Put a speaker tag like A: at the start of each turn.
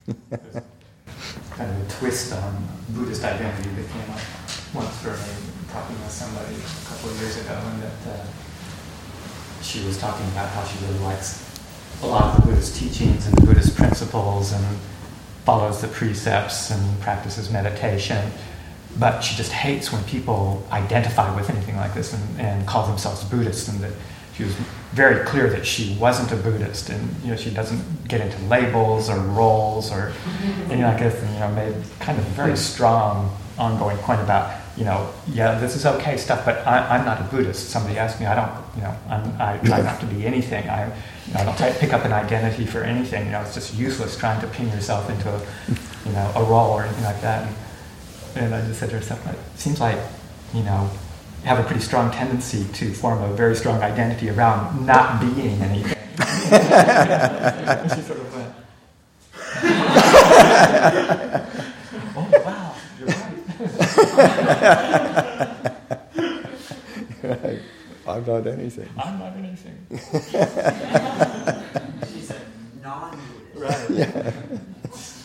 A: Kind of a twist on Buddhist identity that came up once for me, talking with somebody a couple of years ago, and that she was talking about how she really likes a lot of the Buddhist teachings and the Buddhist principles and follows the precepts and practices meditation, but she just hates when people identify with anything like this and call themselves Buddhist, and that she was very clear that she wasn't a Buddhist, and she doesn't get into labels or roles or anything like this, and made kind of a very strong ongoing point about this is okay stuff, but I'm not a Buddhist. Somebody asked me, I try not to be anything. I don't pick up an identity for anything. It's just useless trying to pin yourself into a role or anything like that. And I just said to herself, it seems like you have a pretty strong tendency to form a very strong identity around not being anything. And she sort of went, oh wow, you're right.
B: Right. I'm not anything.
A: I'm not anything.
C: She's a non-Buddhist.
A: Right.
B: Yeah.